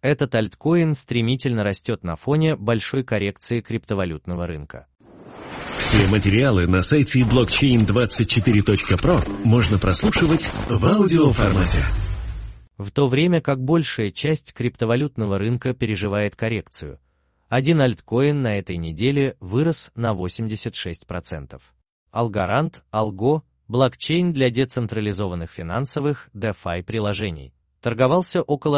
Этот альткоин стремительно растет на фоне большой коррекции криптовалютного рынка. Все материалы на сайте blockchain24.pro можно прослушивать в аудиоформате. В то время как большая часть криптовалютного рынка переживает коррекцию, один альткоин на этой неделе вырос на 86%. Algorand, Algo, блокчейн для децентрализованных финансовых DeFi приложений, торговался около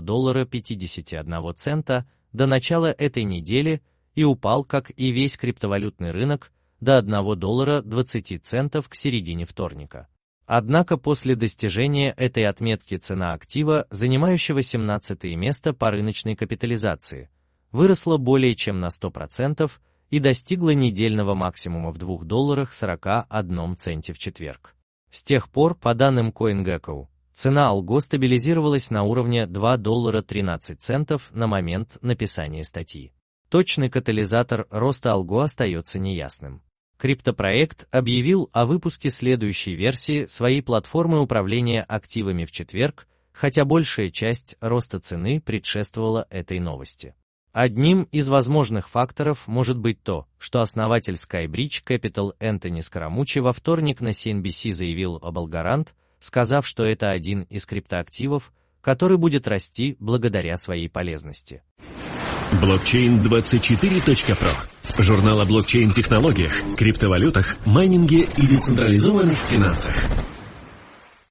$1.51 до начала этой недели и упал, как и весь криптовалютный рынок, до $1.20 к середине вторника. Однако после достижения этой отметки цена актива, занимающего 17-е место по рыночной капитализации, выросла более чем на 100% и достигла недельного максимума в $2.41 в четверг. С тех пор, по данным CoinGecko, цена Algo стабилизировалась на уровне $2.13 на момент написания статьи. Точный катализатор роста Algo остается неясным. Криптопроект объявил о выпуске следующей версии своей платформы управления активами в четверг, хотя большая часть роста цены предшествовала этой новости. Одним из возможных факторов может быть то, что основатель Skybridge Capital Энтони Скарамуччи во вторник на CNBC заявил об Algorand, сказав, что это один из криптоактивов, который будет расти благодаря своей полезности. Blockchain24.pro – журнал о блокчейн-технологиях, криптовалютах, майнинге и децентрализованных финансах.